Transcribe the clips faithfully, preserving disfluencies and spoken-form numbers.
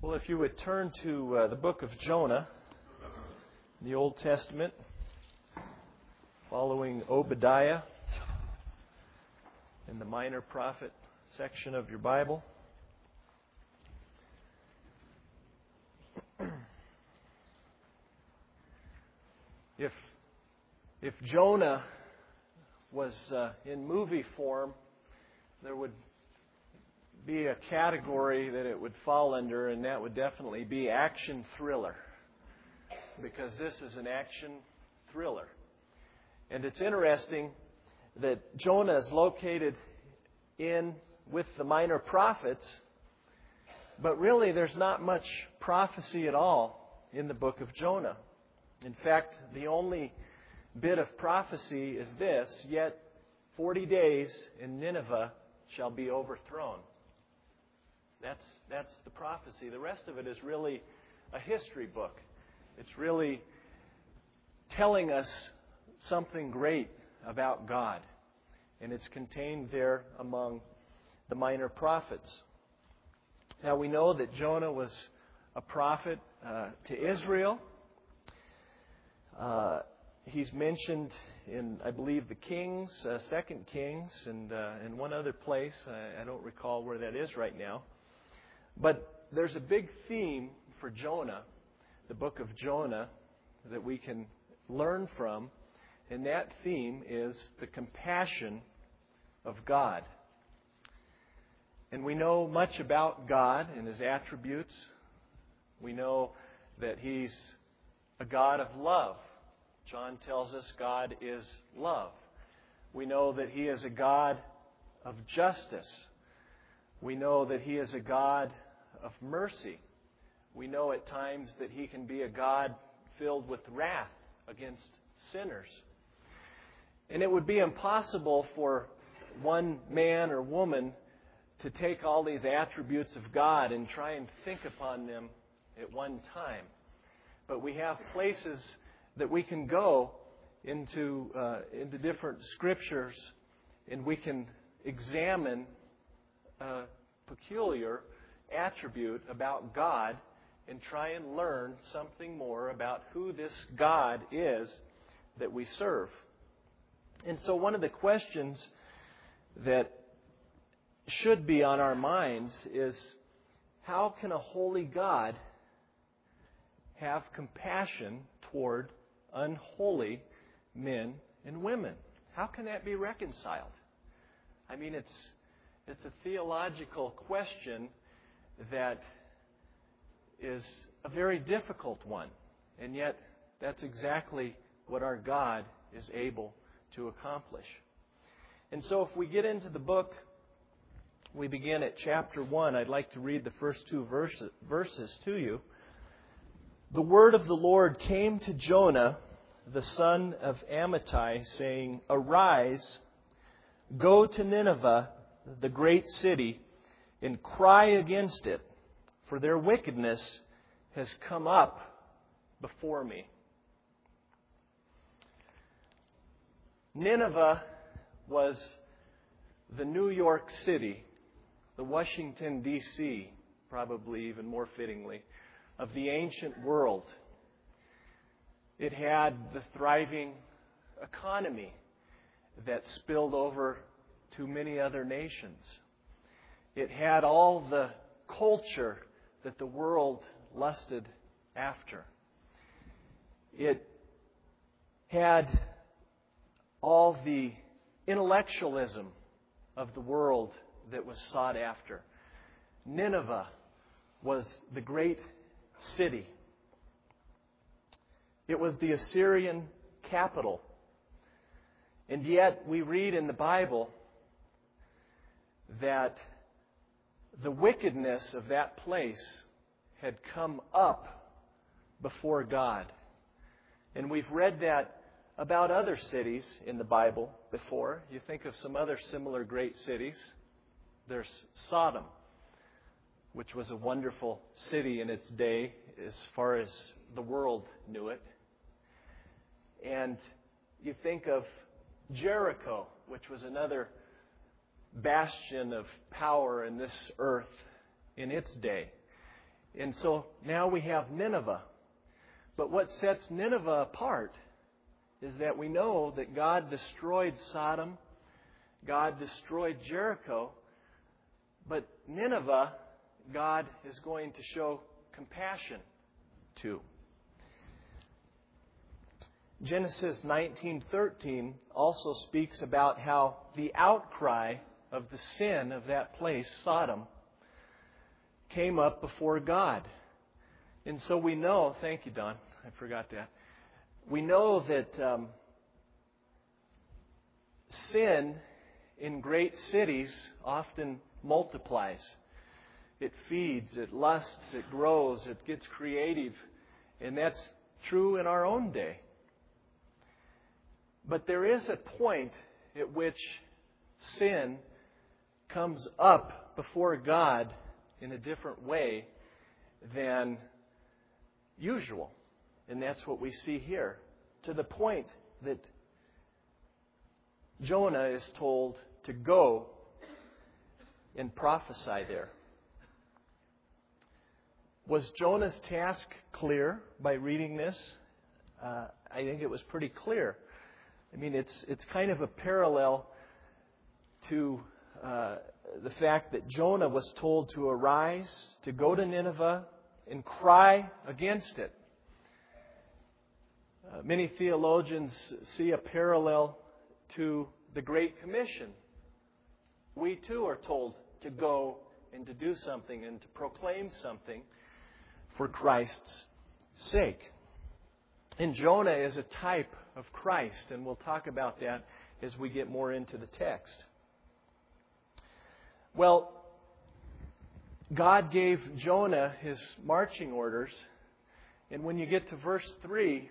Well, if you would turn to uh, the book of Jonah, the Old Testament, following Obadiah in the minor prophet section of your Bible. If if Jonah was uh, in movie form, there would be a category that it would fall under, and that would definitely be action thriller, because this is an action thriller. And it's interesting that Jonah is located in with the minor prophets, but really there's not much prophecy at all in the book of Jonah. In fact, the only bit of prophecy is this: yet forty days and Nineveh shall be overthrown. That's that's the prophecy. The rest of it is really a history book. It's really telling us something great about God. And it's contained there among the minor prophets. Now we know that Jonah was a prophet uh, to Israel. Uh, he's mentioned in, I believe, the Kings, uh, Second Kings, and uh, in one other place. I, I don't recall where that is right now. But there's a big theme for Jonah, the book of Jonah, that we can learn from. And that theme is the compassion of God. And we know much about God and His attributes. We know that He's a God of love. John tells us God is love. We know that He is a God of justice. We know that He is a God of mercy. We know at times that He can be a God filled with wrath against sinners. And it would be impossible for one man or woman to take all these attributes of God and try and think upon them at one time. But we have places that we can go into uh, into different scriptures, and we can examine a peculiar attribute about God and try and learn something more about who this God is that we serve. And so one of the questions that should be on our minds is, how can a holy God have compassion toward unholy men and women? How can that be reconciled? I mean, it's it's a theological question that is a very difficult one. And yet, that's exactly what our God is able to accomplish. And so if we get into the book, we begin at chapter one. I'd like to read the first two verses, verses to you. The word of the Lord came to Jonah, the son of Amittai, saying, "Arise, go to Nineveh, the great city, and cry against it, for their wickedness has come up before me." Nineveh was the New York City, the Washington, D C, probably even more fittingly, of the ancient world. It had the thriving economy that spilled over to many other nations. It had all the culture that the world lusted after. It had all the intellectualism of the world that was sought after. Nineveh was the great city. It was the Assyrian capital. And yet we read in the Bible that the wickedness of that place had come up before God. And we've read that about other cities in the Bible before. You think of some other similar great cities. There's Sodom, which was a wonderful city in its day as far as the world knew it. And you think of Jericho, which was another bastion of power in this earth in its day. And so now we have Nineveh. But what sets Nineveh apart is that we know that God destroyed Sodom, God destroyed Jericho, but Nineveh, God is going to show compassion to. Genesis nineteen thirteen also speaks about how the outcry of the sin of that place, Sodom, came up before God. And so we know, thank you, Don, I forgot that. We know that um, sin in great cities often multiplies. It feeds, it lusts, it grows, it gets creative. And that's true in our own day. But there is a point at which sin comes up before God in a different way than usual. And that's what we see here. To the point that Jonah is told to go and prophesy there. Was Jonah's task clear by reading this? Uh, I think it was pretty clear. I mean, it's it's kind of a parallel to uh, the fact that Jonah was told to arise, to go to Nineveh, and cry against it. Uh, many theologians see a parallel to the Great Commission. We too are told to go and to do something and to proclaim something for Christ's sake. And Jonah is a type of Christ, and we'll talk about that as we get more into the text. Well, God gave Jonah his marching orders, and when you get to verse three,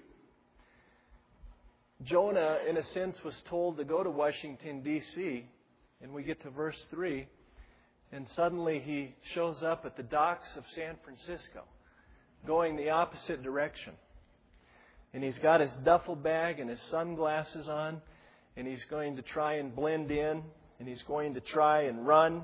Jonah, in a sense, was told to go to Washington, D C, and we get to verse three, and suddenly he shows up at the docks of San Francisco, going the opposite direction. And he's got his duffel bag and his sunglasses on, and he's going to try and blend in, and he's going to try and run.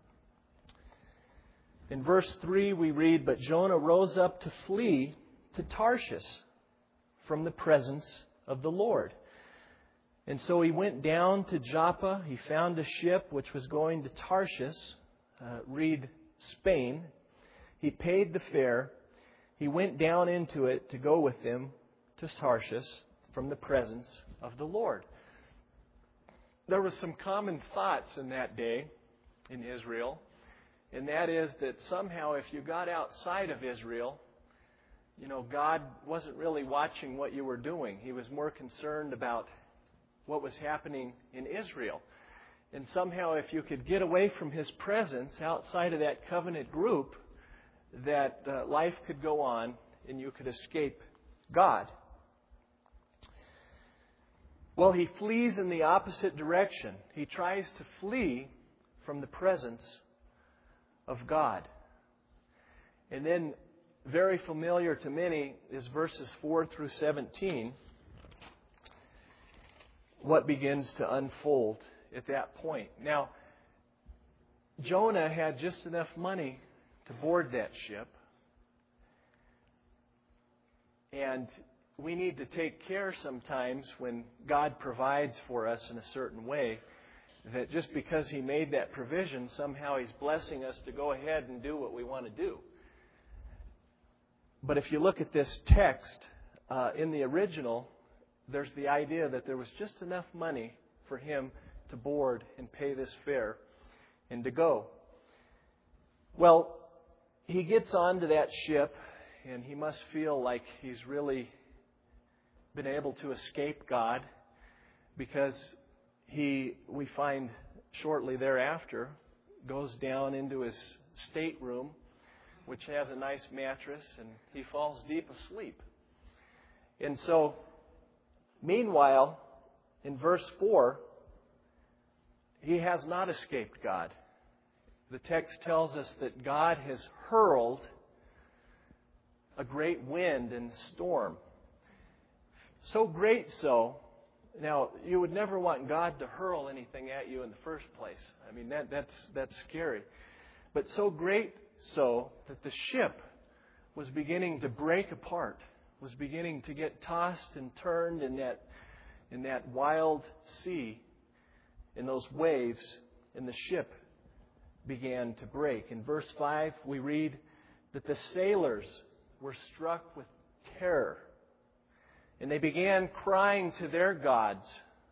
In verse three we read, "But Jonah rose up to flee to Tarshish from the presence of the Lord. And so he went down to Joppa. He found a ship which was going to Tarshish, uh, read Spain. He paid the fare. He went down into it to go with them to Tarshish from the presence of the Lord." There were some common thoughts in that day in Israel, and that is that somehow if you got outside of Israel, you know, God wasn't really watching what you were doing. He was more concerned about what was happening in Israel. And somehow if you could get away from His presence outside of that covenant group, that uh, life could go on and you could escape God. Well, he flees in the opposite direction. He tries to flee from the presence of God. And then, very familiar to many, is verses four through seventeen. What begins to unfold at that point. Now, Jonah had just enough money to board that ship. And we need to take care sometimes when God provides for us in a certain way, that just because He made that provision, somehow He's blessing us to go ahead and do what we want to do. But if you look at this text, uh, in the original, there's the idea that there was just enough money for him to board and pay this fare and to go. Well, he gets onto that ship, and he must feel like he's really been able to escape God, because he, we find shortly thereafter, goes down into his stateroom, which has a nice mattress, and he falls deep asleep. And so, meanwhile, in verse four, he has not escaped God. The text tells us that God has hurled a great wind and storm. So great so, now you would never want God to hurl anything at you in the first place. I mean, that, that's, that's scary. But so great so that the ship was beginning to break apart, was beginning to get tossed and turned in that, in that wild sea, in those waves, and the ship began to break. In verse five, we read that the sailors were struck with terror, and they began crying to their gods,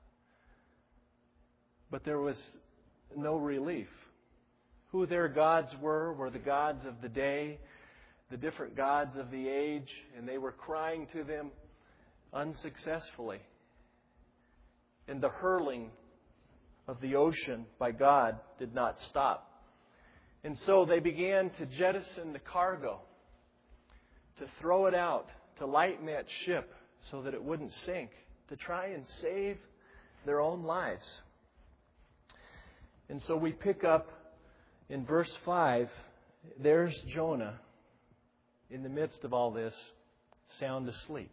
but there was no relief. Who their gods were were the gods of the day, the different gods of the age, and they were crying to them unsuccessfully. And the hurling of the ocean by God did not stop. And so they began to jettison the cargo, to throw it out, to lighten that ship so that it wouldn't sink, to try and save their own lives. And so we pick up in verse five, there's Jonah in the midst of all this, sound asleep.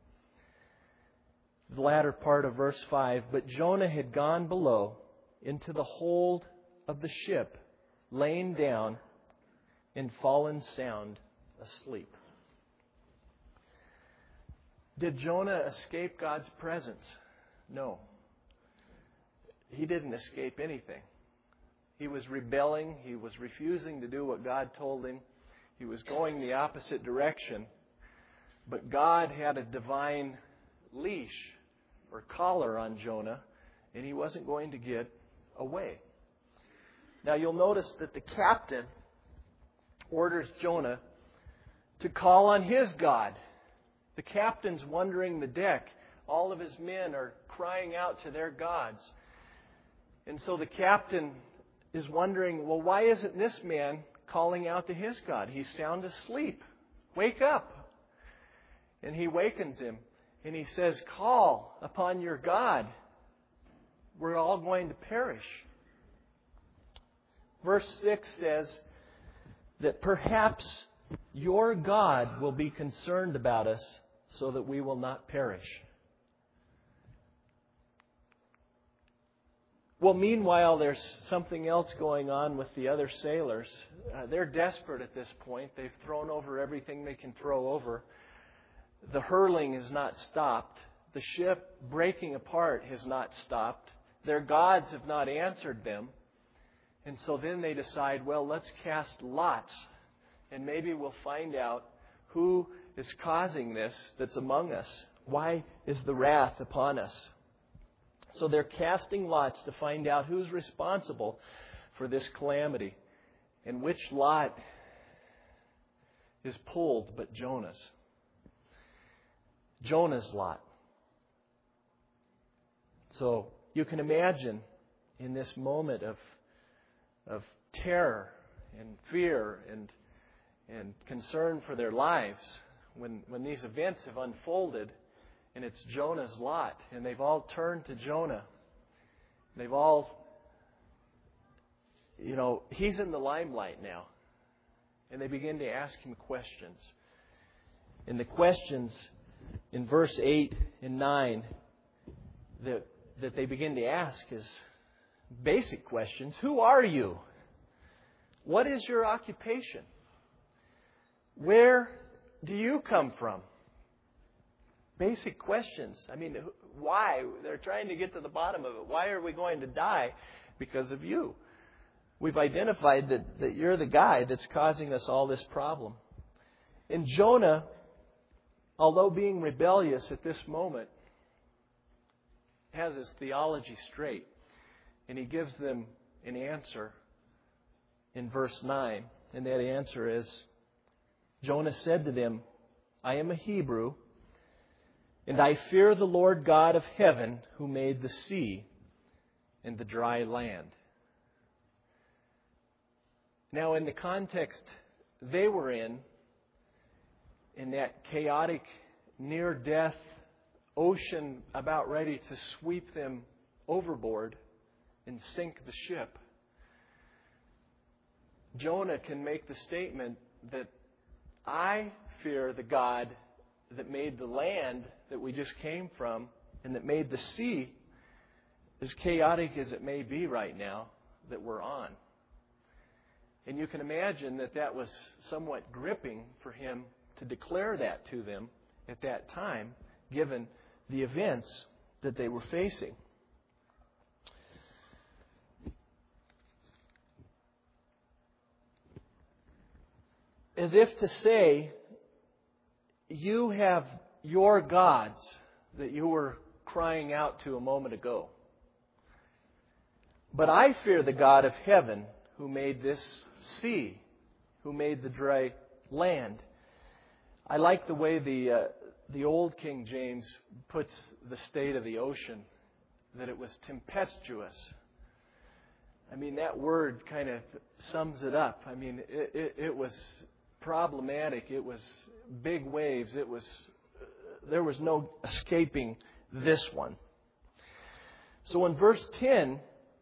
The latter part of verse five, but Jonah had gone below into the hold of the ship, lain down and fallen sound asleep. Did Jonah escape God's presence? No. He didn't escape anything. He was rebelling. He was refusing to do what God told him. He was going the opposite direction. But God had a divine leash or collar on Jonah, and he wasn't going to get away. Now you'll notice that the captain orders Jonah to call on his God. The captain's wandering the deck. All of his men are crying out to their gods. And so the captain is wondering, well, why isn't this man calling out to his God? He's sound asleep. Wake up. And he wakens him. And he says, call upon your God. We're all going to perish. Verse six says that perhaps your God will be concerned about us so that we will not perish. Well, meanwhile, there's something else going on with the other sailors. Uh, they're desperate at this point. They've thrown over everything they can throw over. The hurling has not stopped. The ship breaking apart has not stopped. Their gods have not answered them. And so then they decide, well, let's cast lots. And maybe we'll find out who is causing this that's among us. Why is the wrath upon us? So they're casting lots to find out who's responsible for this calamity. And which lot is pulled but Jonah's. Jonah's lot. So you can imagine in this moment of, of terror and fear and, and concern for their lives, when, when these events have unfolded, and it's Jonah's lot, and they've all turned to Jonah. They've all, you know, he's in the limelight now. And they begin to ask him questions. And the questions in verse eight and nine that, that they begin to ask is basic questions. Who are you? What is your occupation? Where do you come from? Basic questions. I mean, why? They're trying to get to the bottom of it. Why are we going to die? Because of you. We've identified that, that you're the guy that's causing us all this problem. And Jonah, although being rebellious at this moment, has his theology straight. And he gives them an answer in verse nine. And that answer is, Jonah said to them, I am a Hebrew, and I fear the Lord God of heaven, who made the sea and the dry land. Now, in the context they were in, in that chaotic, near-death ocean about ready to sweep them overboard and sink the ship, Jonah can make the statement that I fear the God that made the land that we just came from and that made the sea, as chaotic as it may be right now, that we're on. And you can imagine that that was somewhat gripping for him to declare that to them at that time, given the events that they were facing. As if to say, you have your gods that you were crying out to a moment ago. But I fear the God of heaven who made this sea, who made the dry land. I like the way the uh, the old King James puts the state of the ocean, that it was tempestuous. I mean, that word kind of sums it up. I mean, it, it, it was problematic. It was big waves. It was uh, there was no escaping this one. So in verse ten,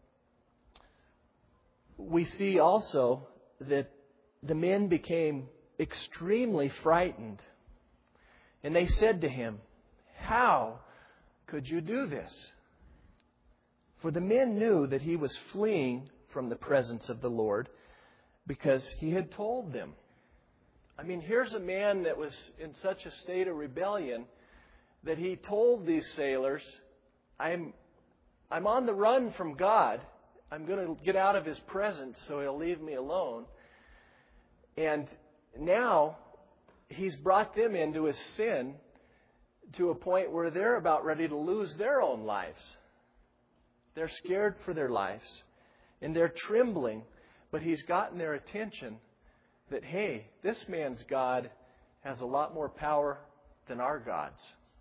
we see also that the men became extremely frightened. And they said to him, "How could you do this?" For the men knew that he was fleeing from the presence of the Lord because he had told them. I mean, here's a man that was in such a state of rebellion that he told these sailors, I'm, I'm on the run from God. I'm going to get out of His presence so He'll leave me alone. And now He's brought them into His sin to a point where they're about ready to lose their own lives. They're scared for their lives. And they're trembling. But He's gotten their attention that, hey, this man's God has a lot more power than our gods.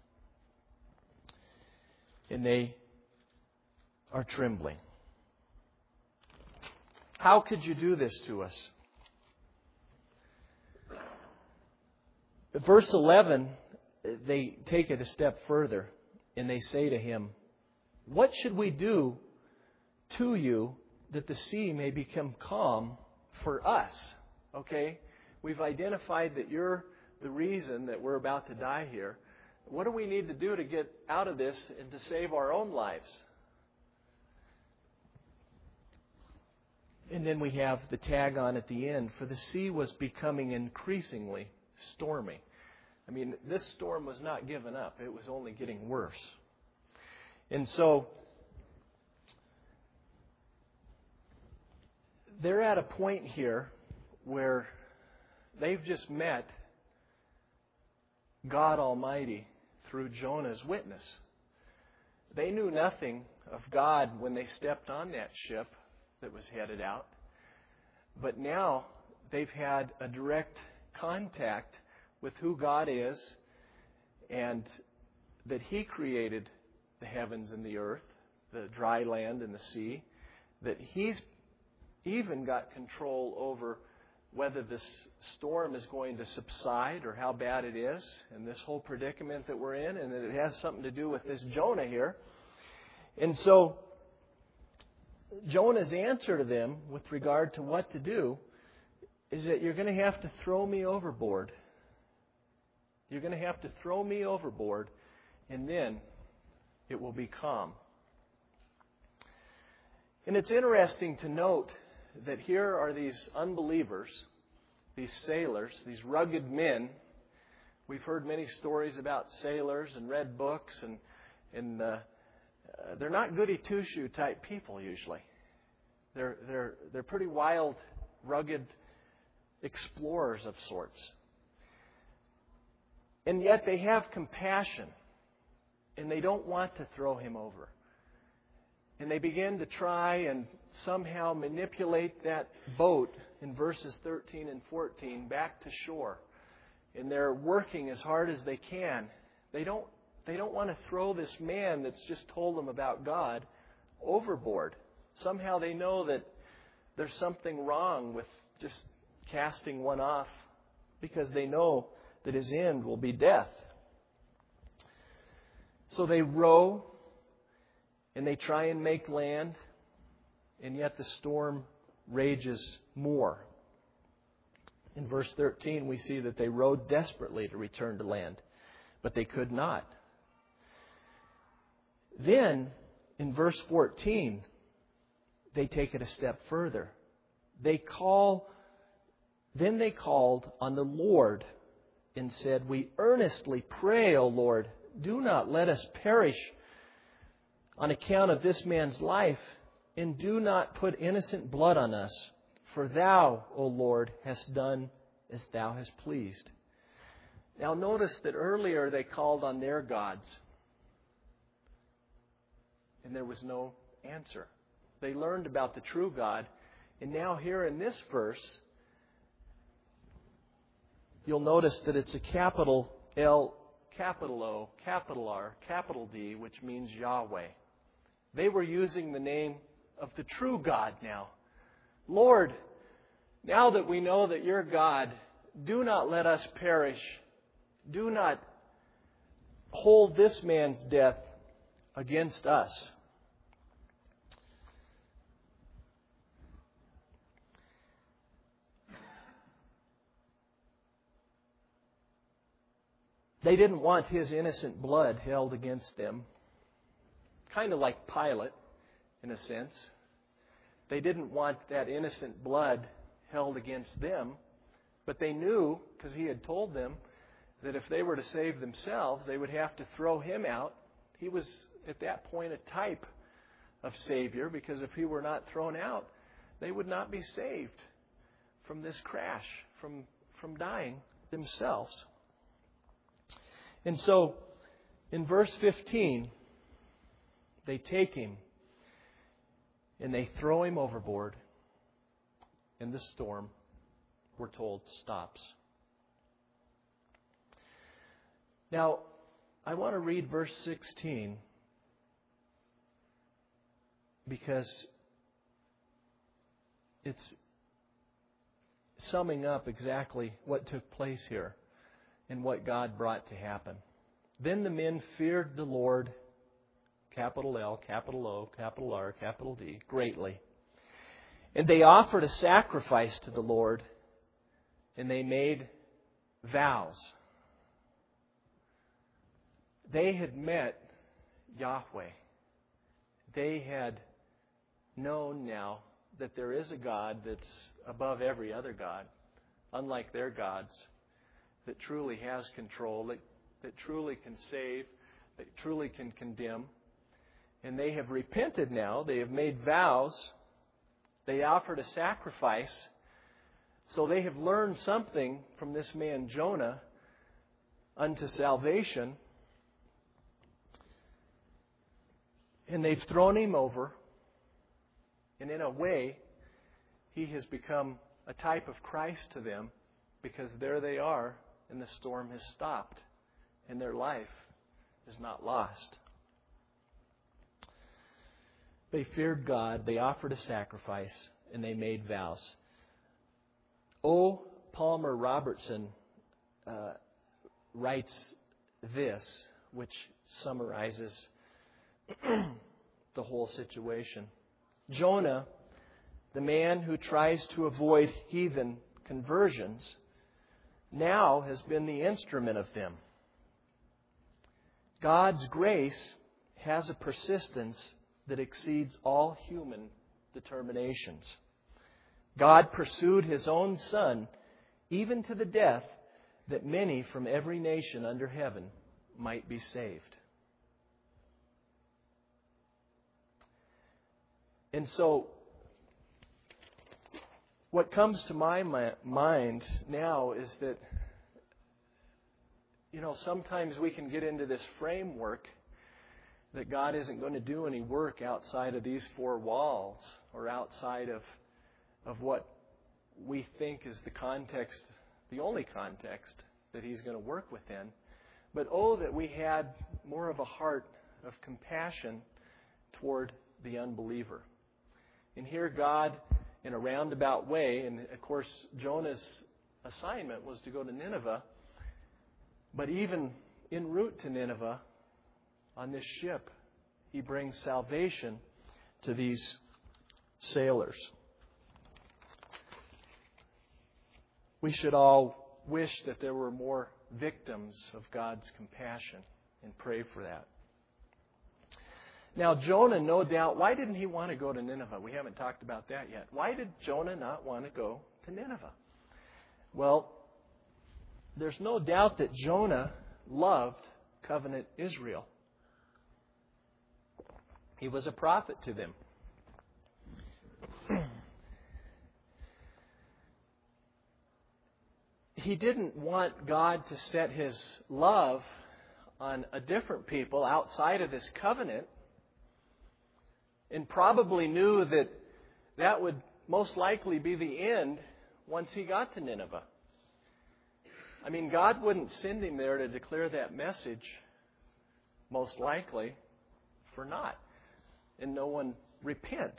And they are trembling. How could you do this to us? Verse eleven, they take it a step further and they say to him, "What should we do to you that the sea may become calm for us?" Okay, we've identified that you're the reason that we're about to die here. What do we need to do to get out of this and to save our own lives? And then we have the tag on at the end, for the sea was becoming increasingly stormy. I mean, this storm was not giving up. It was only getting worse. And so they're at a point here where they've just met God Almighty through Jonah's witness. They knew nothing of God when they stepped on that ship that was headed out. But now they've had a direct contact with who God is and that He created the heavens and the earth, the dry land and the sea, that He's even got control over whether this storm is going to subside or how bad it is, and this whole predicament that we're in, and that it has something to do with this Jonah here. And so Jonah's answer to them with regard to what to do is that you're going to have to throw me overboard. You're going to have to throw me overboard, and then it will be calm. And it's interesting to note that here are these unbelievers, these sailors, these rugged men. We've heard many stories about sailors and read books, and, and uh, uh, they're not goody two-shoe type people usually. They're, they're, they're pretty wild, rugged explorers of sorts. And yet they have compassion, and they don't want to throw him over. And they begin to try and somehow manipulate that boat in verses thirteen and fourteen back to shore. And they're working as hard as they can. They don't, they don't want to throw this man that's just told them about God overboard. Somehow they know that there's something wrong with just casting one off because they know that his end will be death. So they row and they try and make land, and yet the storm rages more. In verse thirteen, we see that they rowed desperately to return to land, but they could not. Then, in verse fourteen, they take it a step further. They call, then they called on the Lord and said, "We earnestly pray, O Lord, do not let us perish on account of this man's life, and do not put innocent blood on us. For Thou, O Lord, hast done as Thou hast pleased." Now notice that earlier they called on their gods, and there was no answer. They learned about the true God, and now here in this verse, you'll notice that it's a capital L, capital O, capital R, capital D, which means Yahweh. They were using the name of the true God now. Lord, now that we know that You're God, do not let us perish. Do not hold this man's death against us. They didn't want his innocent blood held against them. Kind of like Pilate, in a sense. They didn't want that innocent blood held against them. But they knew, because he had told them, that if they were to save themselves, they would have to throw him out. He was, at that point, a type of Savior, because if he were not thrown out, they would not be saved from this crash, from, from dying themselves. And so, in verse fifteen, they take him and they throw him overboard, and the storm, we're told, stops. Now, I want to read verse sixteen because it's summing up exactly what took place here and what God brought to happen. Then the men feared the Lord, capital L, capital O, capital R, capital D, greatly. And they offered a sacrifice to the Lord, and they made vows. They had met Yahweh. They had known now that there is a God that's above every other God, unlike their gods, that truly has control, that, that truly can save, that truly can condemn. And they have repented now. They have made vows. They offered a sacrifice. So they have learned something from this man Jonah unto salvation. And they've thrown him over. And in a way, he has become a type of Christ to them, because there they are, and the storm has stopped, and their life is not lost. They feared God, they offered a sacrifice, and they made vows. O. Palmer Robertson uh, writes this, which summarizes the whole situation. Jonah, the man who tries to avoid heathen conversions, now has been the instrument of them. God's grace has a persistence that exceeds all human determinations. God pursued His own Son, even to the death, that many from every nation under heaven might be saved. And so, what comes to my mind now is that, you know, sometimes we can get into this framework that God isn't going to do any work outside of these four walls or outside of of what we think is the context, the only context that He's going to work within. But oh, that we had more of a heart of compassion toward the unbeliever. And here God, in a roundabout way, and of course Jonah's assignment was to go to Nineveh, but even en route to Nineveh, on this ship, He brings salvation to these sailors. We should all wish that there were more victims of God's compassion and pray for that. Now, Jonah, no doubt, why didn't he want to go to Nineveh? We haven't talked about that yet. Why did Jonah not want to go to Nineveh? Well, there's no doubt that Jonah loved covenant Israel. He was a prophet to them. He didn't want God to set His love on a different people outside of His covenant, and probably knew that that would most likely be the end once he got to Nineveh. I mean, God wouldn't send him there to declare that message, most likely, for naught, and no one repent.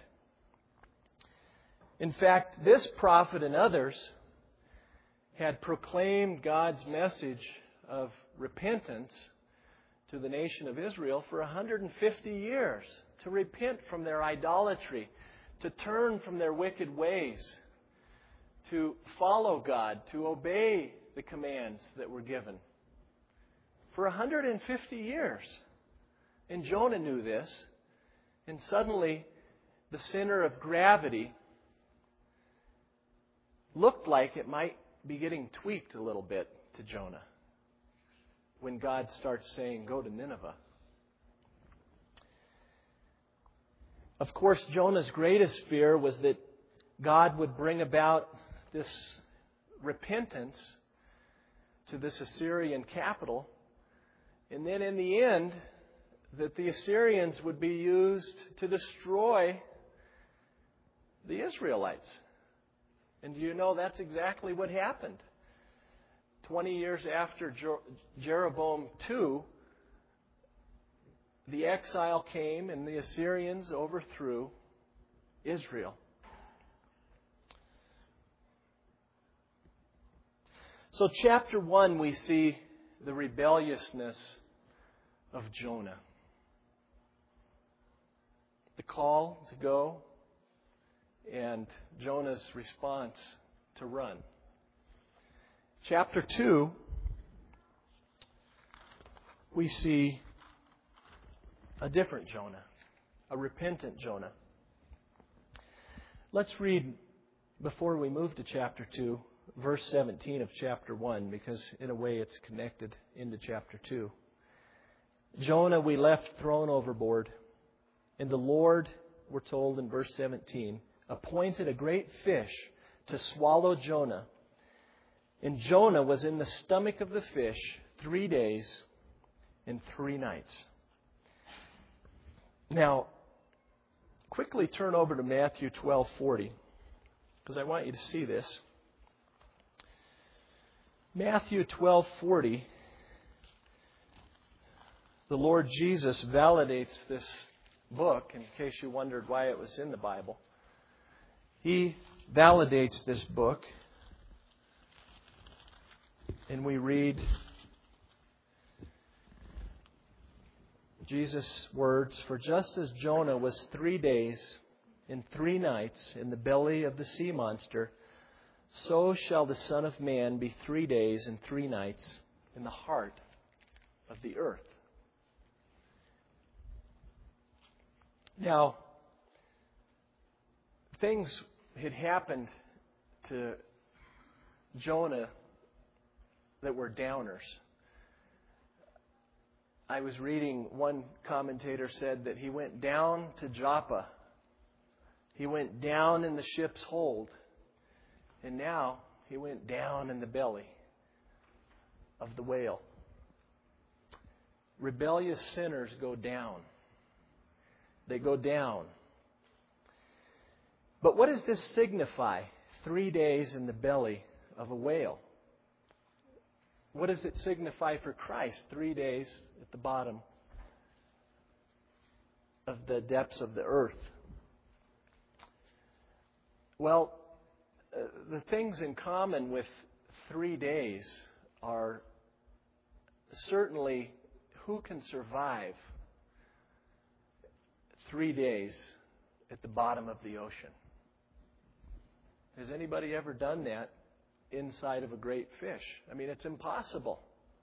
In fact, this prophet and others had proclaimed God's message of repentance to the nation of Israel for one hundred fifty years, to repent from their idolatry, to turn from their wicked ways, to follow God, to obey the commands that were given. For one hundred fifty years. And Jonah knew this. And suddenly, the center of gravity looked like it might be getting tweaked a little bit to Jonah when God starts saying, go to Nineveh. Of course, Jonah's greatest fear was that God would bring about this repentance to this Assyrian capital, and then in the end, that the Assyrians would be used to destroy the Israelites. And do you know that's exactly what happened? Twenty years after Jeroboam the Second, the exile came and the Assyrians overthrew Israel. So chapter one, we see the rebelliousness of Jonah. The call to go and Jonah's response to run. Chapter two, we see a different Jonah, a repentant Jonah. Let's read, before we move to chapter two, verse seventeen of chapter one, because in a way it's connected into chapter two. Jonah we left thrown overboard, and the Lord, we're told in verse seventeen, appointed a great fish to swallow Jonah. And Jonah was in the stomach of the fish three days and three nights. Now, quickly turn over to Matthew twelve forty, because I want you to see this. Matthew twelve forty, the Lord Jesus validates this book, in case you wondered why it was in the Bible. He validates this book, and we read Jesus' words, "For just as Jonah was three days and three nights in the belly of the sea monster, so shall the Son of Man be three days and three nights in the heart of the earth." Now, things had happened to Jonah that were downers. I was reading, one commentator said that he went down to Joppa. He went down in the ship's hold. And now he went down in the belly of the whale. Rebellious sinners go down. They go down. But what does this signify? Three days in the belly of a whale. What does it signify for Christ? Three days at the bottom of the depths of the earth. Well, uh, the things in common with three days are certainly who can survive three days at the bottom of the ocean. Has anybody ever done that inside of a great fish? I mean, it's impossible.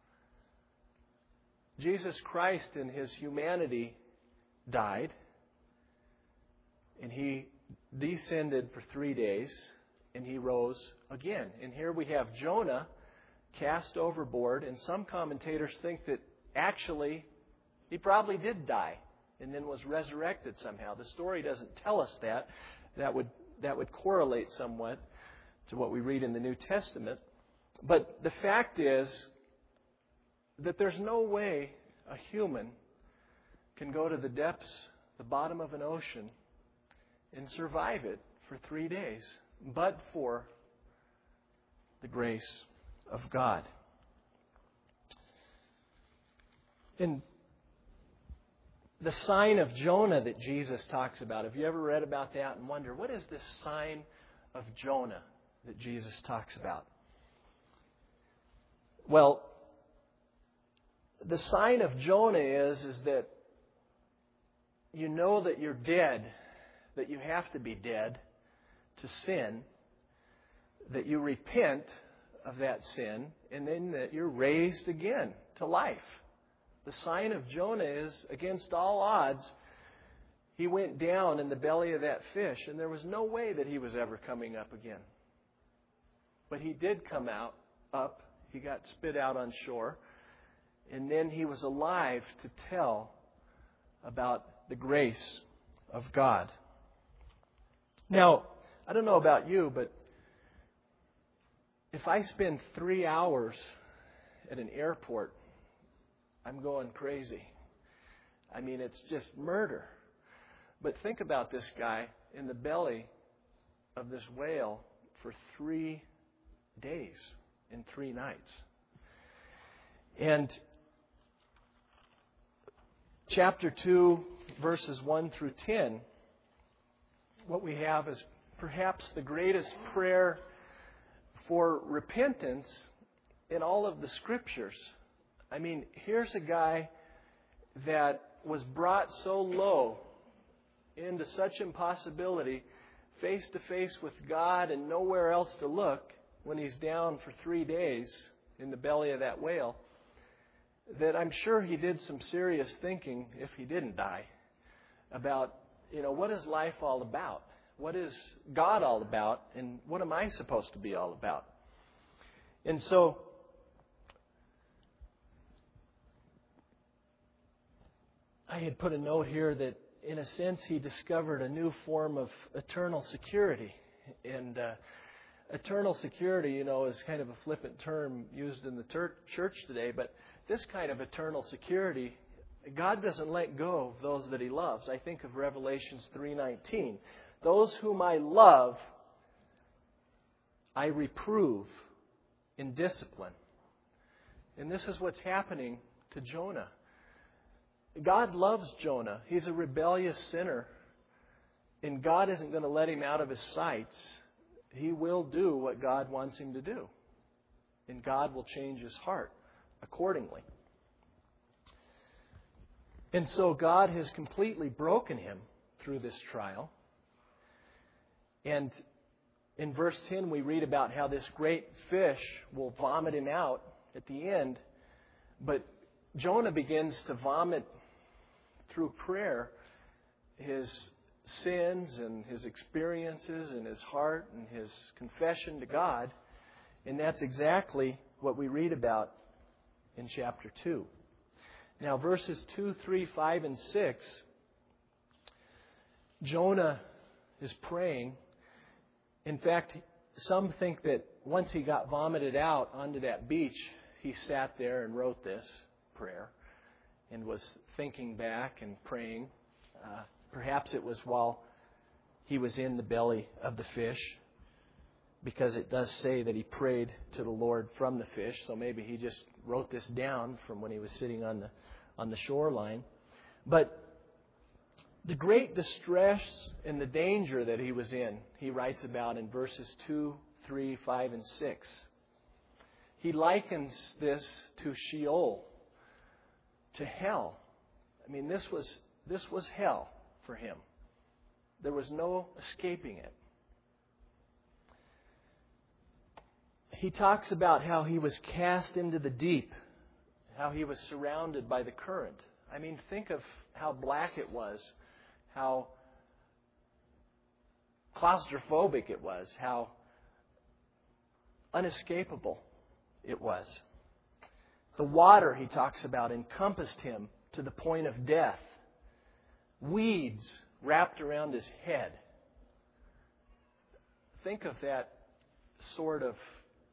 Jesus Christ in His humanity died, and He descended for three days, and He rose again. And here we have Jonah cast overboard, and some commentators think that actually he probably did die and then was resurrected somehow. The story doesn't tell us that. That would that would correlate somewhat to what we read in the New Testament. But the fact is that there's no way a human can go to the depths, the bottom of an ocean, and survive it for three days, but for the grace of God. And the sign of Jonah that Jesus talks about, have you ever read about that and wonder, what is this sign of Jonah that Jesus talks about? Well, the sign of Jonah is, is that you know that you're dead, that you have to be dead to sin, that you repent of that sin, and then that you're raised again to life. The sign of Jonah is, against all odds, he went down in the belly of that fish, and there was no way that he was ever coming up again. But he did come out, up. He got spit out on shore. And then he was alive to tell about the grace of God. Now, I don't know about you, but if I spend three hours at an airport, I'm going crazy. I mean, it's just murder. But think about this guy in the belly of this whale for three days and three nights. And chapter two, verses one through ten, what we have is perhaps the greatest prayer for repentance in all of the Scriptures. I mean, here's a guy that was brought so low into such impossibility, face to face with God and nowhere else to look when he's down for three days in the belly of that whale, that I'm sure he did some serious thinking, if he didn't die, about, you know, what is life all about? What is God all about? And what am I supposed to be all about? And so, I had put a note here that, in a sense, he discovered a new form of eternal security. And uh, eternal security, you know, is kind of a flippant term used in the ter- church today, but this kind of eternal security, God doesn't let go of those that He loves. I think of Revelations three nineteen. Those whom I love, I reprove in discipline. And this is what's happening to Jonah. God loves Jonah. He's a rebellious sinner. And God isn't going to let him out of His sights. He will do what God wants him to do. And God will change his heart accordingly. And so God has completely broken him through this trial. And in verse ten we read about how this great fish will vomit him out at the end. But Jonah begins to vomit through prayer his sins and his experiences and his heart and his confession to God. And that's exactly what we read about in chapter two. Now, verses two, three, five, and six, Jonah is praying. In fact, some think that once he got vomited out onto that beach, he sat there and wrote this prayer and was thinking back and praying. Uh, perhaps it was while he was in the belly of the fish, because it does say that he prayed to the Lord from the fish. So maybe he just wrote this down from when he was sitting on the on the shoreline. But the great distress and the danger that he was in, he writes about in verses two, three, five, and six. He likens this to Sheol, to hell. I mean, this was this was hell for him. There was no escaping it. He talks about how he was cast into the deep, how he was surrounded by the current. I mean, think of how black it was, how claustrophobic it was, how unescapable it was. The water, he talks about, encompassed him to the point of death. Weeds wrapped around his head. Think of that sort of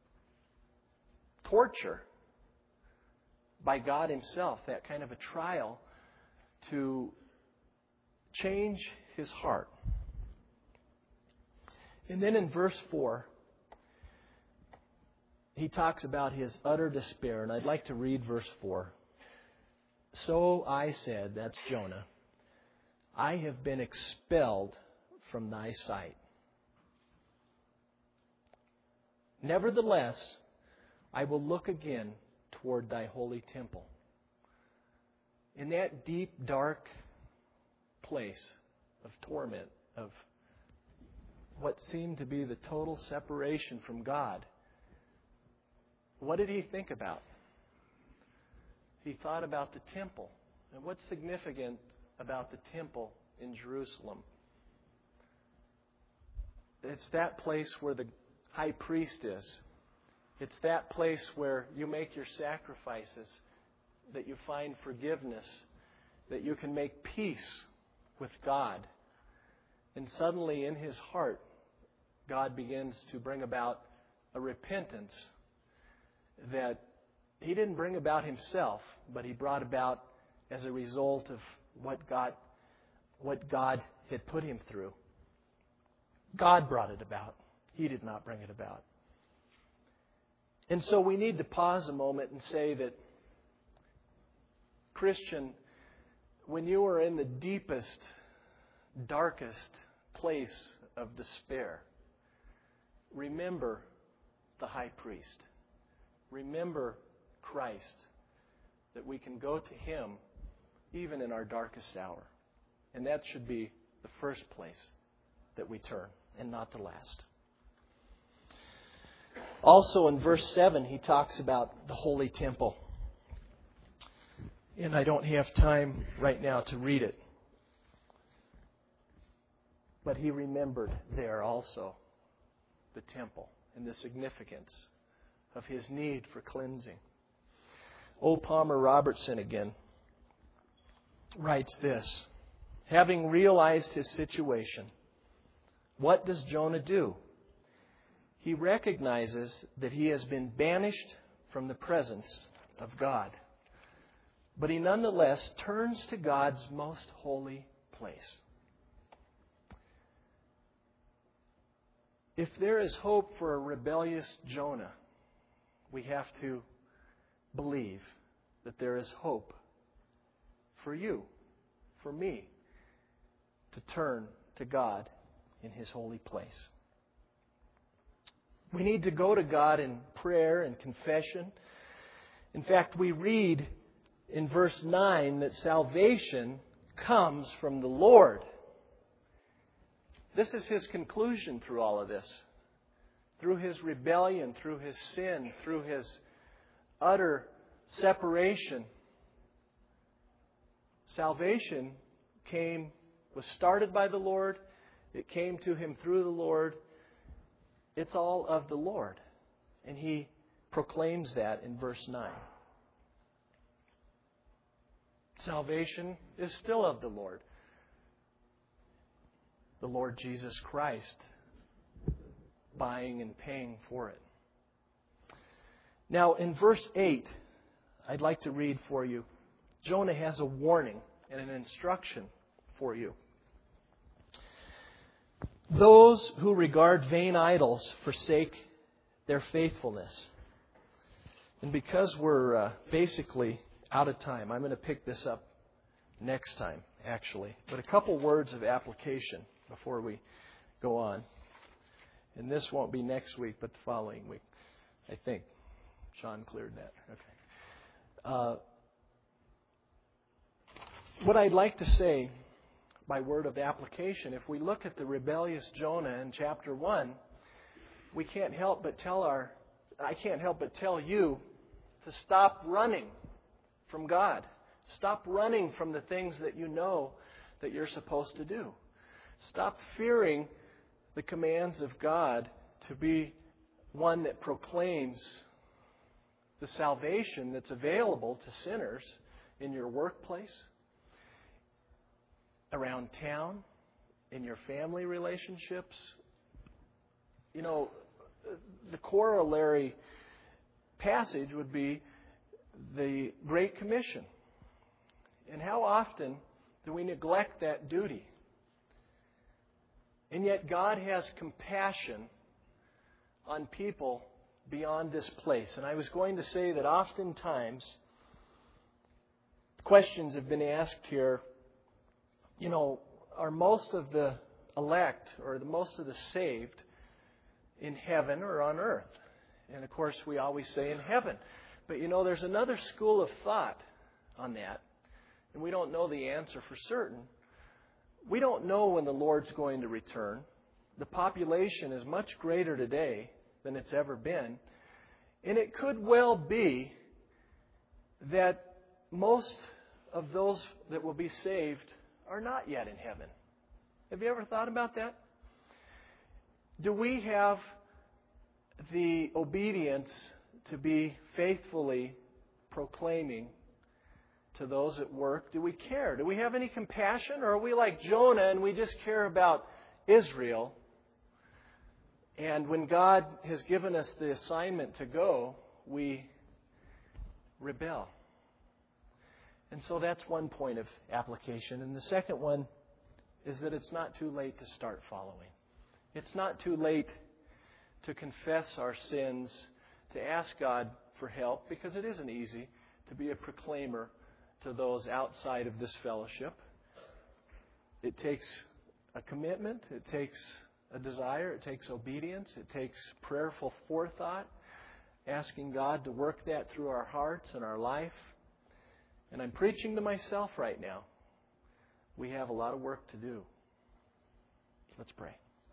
torture by God Himself, that kind of a trial to change his heart. And then in verse four, he talks about his utter despair, and I'd like to read verse four. So I said, that's Jonah, I have been expelled from thy sight. Nevertheless, I will look again toward thy holy temple. In that deep, dark place of torment, of what seemed to be the total separation from God, what did he think about? He thought about the temple. And what's significant about the temple in Jerusalem? It's that place where the high priest is. It's that place where you make your sacrifices, that you find forgiveness, that you can make peace with God. And suddenly in his heart, God begins to bring about a repentance that He didn't bring about Himself, but He brought about as a result of what God, what God had put him through. God brought it about. He did not bring it about. And so we need to pause a moment and say that, Christian, when you are in the deepest, darkest place of despair, remember the high priest. Remember Christ, that we can go to Him even in our darkest hour. And that should be the first place that we turn, and not the last. Also in verse seven, he talks about the holy temple. And I don't have time right now to read it. But he remembered there also the temple and the significance of his need for cleansing. O. Palmer Robertson again writes this. Having realized his situation, what does Jonah do? He recognizes that he has been banished from the presence of God. But he nonetheless turns to God's most holy place. If there is hope for a rebellious Jonah, we have to believe that there is hope for you, for me, to turn to God in His holy place. We need to go to God in prayer and confession. In fact, we read in verse nine that salvation comes from the Lord. This is his conclusion through all of this. Through his rebellion, through his sin, through his utter separation. Salvation came, was started by the Lord. It came to him through the Lord. It's all of the Lord. And he proclaims that in verse nine. Salvation is still of the Lord. The Lord Jesus Christ buying and paying for it. Now, in verse eight, I'd like to read for you. Jonah has a warning and an instruction for you. Those who regard vain idols forsake their faithfulness. And because we're uh, basically out of time, I'm going to pick this up next time, actually. But a couple words of application before we go on. And this won't be next week, but the following week, I think. Sean cleared that. Okay. Uh, what I'd like to say by word of application, if we look at the rebellious Jonah in chapter one, we can't help but tell our, I can't help but tell you to stop running from God. Stop running from the things that you know that you're supposed to do. Stop fearing the commands of God to be one that proclaims the salvation that's available to sinners in your workplace, around town, in your family relationships. You know, the corollary passage would be the Great Commission. And how often do we neglect that duty? And yet God has compassion on people beyond this place. And I was going to say that oftentimes questions have been asked here, you know, are most of the elect or the most of the saved in heaven or on earth? And of course we always say in heaven. But you know, there's another school of thought on that. And we don't know the answer for certain. We don't know when the Lord's going to return. The population is much greater today than it's ever been. And it could well be that most of those that will be saved are not yet in heaven. Have you ever thought about that? Do we have the obedience to be faithfully proclaiming to those at work? Do we care? Do we have any compassion? Or are we like Jonah and we just care about Israel? And when God has given us the assignment to go, we rebel. And so that's one point of application. And the second one is that it's not too late to start following. It's not too late to confess our sins, to ask God for help, because it isn't easy to be a proclaimer to those outside of this fellowship. It takes a commitment. It takes a desire. It takes obedience. It takes prayerful forethought, asking God to work that through our hearts and our life. And I'm preaching to myself right now. We have a lot of work to do. Let's pray.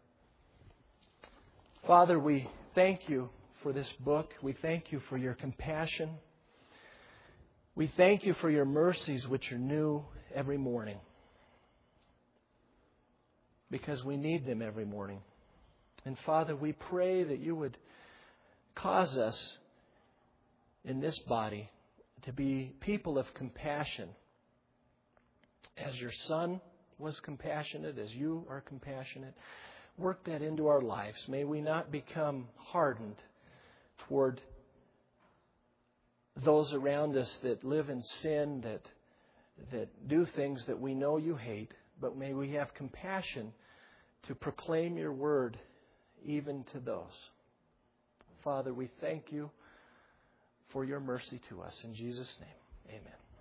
Father, we thank you for this book. We thank you for your compassion. We thank you for your mercies, which are new every morning, because we need them every morning. And Father, we pray that you would cause us in this body to be people of compassion, as your Son was compassionate, as you are compassionate. Work that into our lives. May we not become hardened toward those around us that live in sin, that that do things that we know you hate, but may we have compassion to proclaim your word even to those. Father, we thank you for your mercy to us. In Jesus' name, amen.